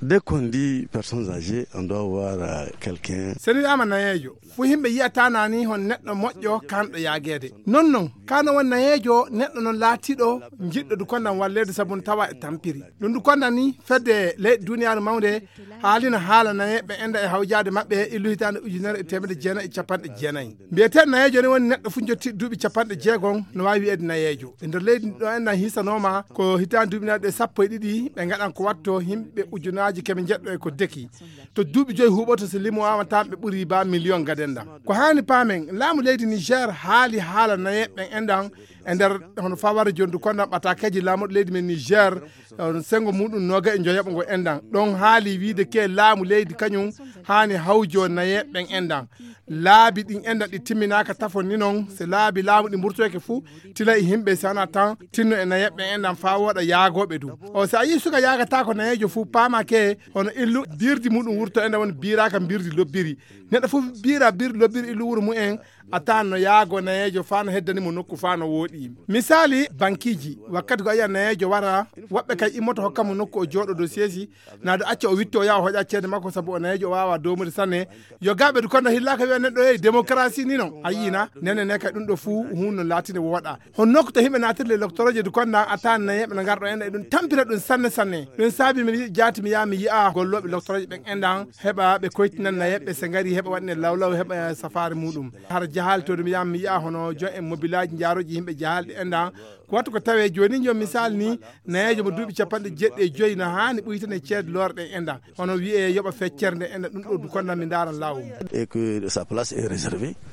Dès qu'on dit personnes âgées, on doit voir quelqu'un. Seni ama nayejo fu himbe yiyata nani hon neddo moƴƴo kanɗo yagede non kano won nayejo neddo non laatiɗo jiɗɗo du kondan wallede sabun tawa e tampiri ɗum du kondan ni fedde leydi duniyaru mawde haalina haala nayeɓe enda e hawjade mabɓe illu hitande ujunere e temedde jeenayi e capanɗe jeenayi mbiyete nayejo ni woni neɗɗo fu jotti duuɓi capanɗe jeegom no wawi wiyede nayejo e nder leydi ɗo endan hisanoma ko hitande duuɓinaɗe sappo e ɗiɗi ɓe gaɗan ko watto himɓe ujunaji keɓe jeɗɗo e ko deki to duuɓi joyi huɓoto so limo wawata ɓe ɓuuri ba million gadenda ko hani paamen laamu leydi Niger haali haala nayeɓe endan e nder hono fawara jondu kondan ɓatakeji laamuɗo leydi men Niger sengo muɗum noga e joyaɓo ngo endan ɗon haali wiide ke laamu leydi kañum hani hawjo nayeɓen endan laabi ɗin endan ɗi timminaka tafon ni noon so laabi laamu ɗi mburtoyke fou tila e himɓe sana tan tinno e nayeɓe endan fa woɗa yaagoɓe du o so a yi suka yagata ko nayejo fou paamake hono illu birdi muɗum wurto endan woni biraka birdi lobbiri neɗɗo foof bira birdi lobbiri illu wuuro mumen a taan no yaago nayejo fa no heddanimo nokku fa no wooɗi misali bankiji wakkati ko ayiya nayejo wara woɓɓe kay immoto hokkamo nokku o jooɗo do seesi naado acca o witto o yaha hoƴa ceede makko saabu o nayejo o wawa domude sanne yo gaɓe du kono hillaka wiya neɗɗo e démocratie ni non a yina nene ne kay ɗum ɗo fou hunde laatide woɗa hon nokku to himɓe natirle loctoroje du konda a taan nayeɓe no garɗo enda e ɗum tampira ɗum sanne ɗum saabi mi jaati mi yaha mi yiya golloɓe loctoroje ɓen endan heɓa ɓe koytinan nayeɓe so gari heɓa waɗine lawlaw heɓa safari muɗum har jahal to ɗum yam mi yiya hono jon en mobilaji jaaroji yimɓe jahalɗe endan ko wattu ko tawe joni jo misal ni nayejo mo duuɓi capanɗe jeɗɗi e joyyi no hani ɓuytane ceede lorɗe endan hono wiye yoɓa feccere nde endan ɗum ɗo du kondan mi daara lawum et que sa place est réservée